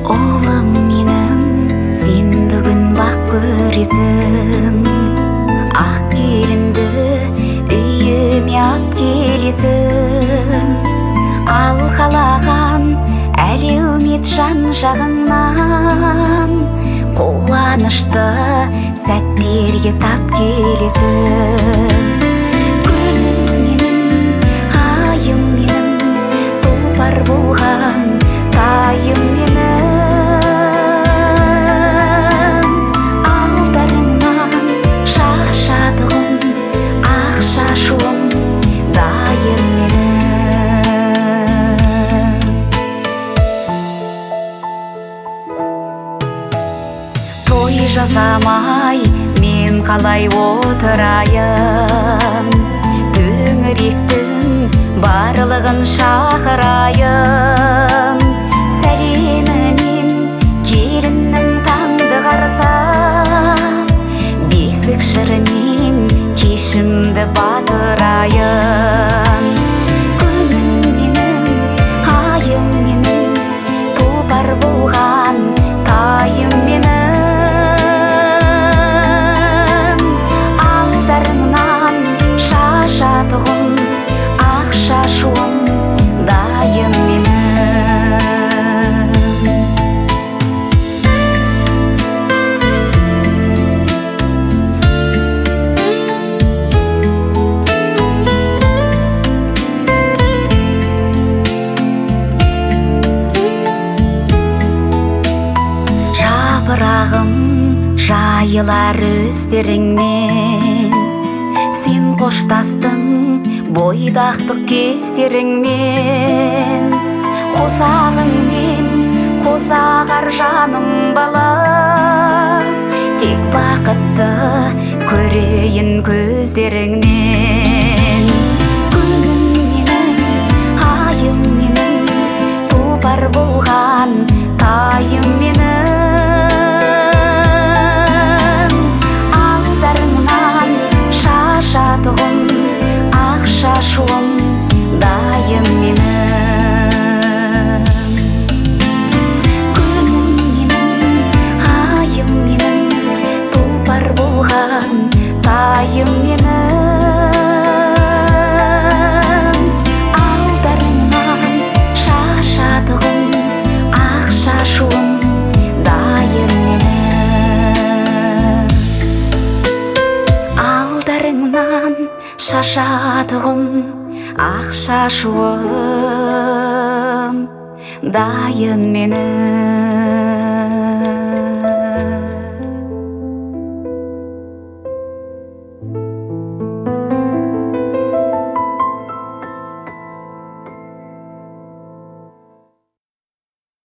Oğlum mening, sen бүгін бақ көресің. Ақ келінді үйіме ап келесің. Ал қалаған әлеумет жан-жағыңнан қуанышты сәттерге тап келесің. Күнім менің, айым менің, тұлпар болған тайым менің. Алдарыңнан шашатығым, ақ шашуым дайым менің. Той жасамай мен қалай отырайын, төңіректің барлығын шақырайын. Сәлемімен келіннің таңды қарсап, бесік жырымен кешімді батырайын. Күнім менің, айым менің, тұлпар болған тайым менің. Алдарыңнан шашатығым, ақ шашуым дайым менің. Жапырағым жайылар өздеріңмен, сен қоштастың бойдақтық кездеріңмен. Қосағыңмен қосағар жаным балам, тек бақытты көрейін көздеріңнен. Күнім менің, айым менің, тұлпар болған тайым менің. Алдарыңнан шашатығым, ақ шашуым дайым менің. Күнім менің, айым менің, тұлпар болған тайым менің. Алдарыңнан шашатығым, ақ шашуым дайым менің. Алдарыңнан шашатығым, ақ шашуым дайын менің.